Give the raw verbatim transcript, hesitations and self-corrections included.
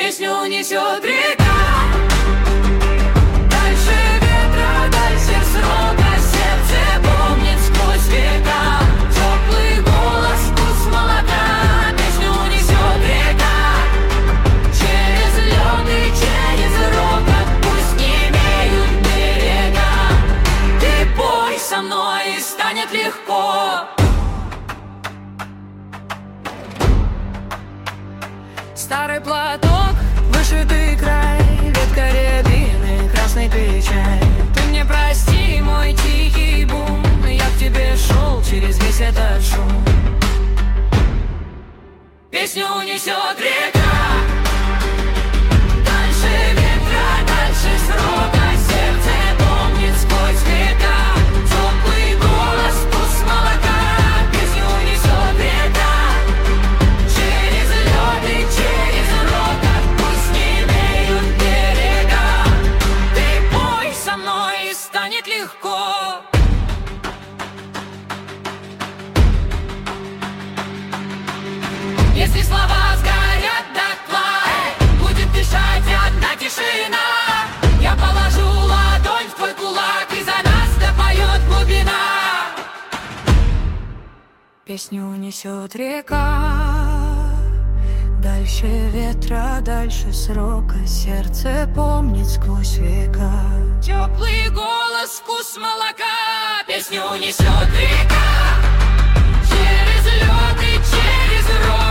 Песню несет река. Дальше ветра, дальше срока, сердце помнит сквозь века. Теплый голос, вкус молока. Песню несет река. Через лед и через рога, пусть не имеют берега. Ты пой со мной, и станет легко. Старый платок, вышитый край, ветка рябины, красный печаль. Ты мне прости, мой тихий бум, я к тебе шел через весь этот шум. Песню несет река. Дальше ветра, дальше срока, сердце помнит сквозь века. Теплый голос, вкус молока. Песню несет река. Через лед и через рока, пусть не имеют берега. Ты пой со мной, и станет легко. Если слова сгорят дотла, будет дышать одна тишина. Я положу ладонь в твой кулак, и за нас допоет глубина. Песню несет река. Дальше ветра, дальше срока, сердце помнит сквозь века. Теплый голос, вкус молока. Песню несет река. Через лед и через рог.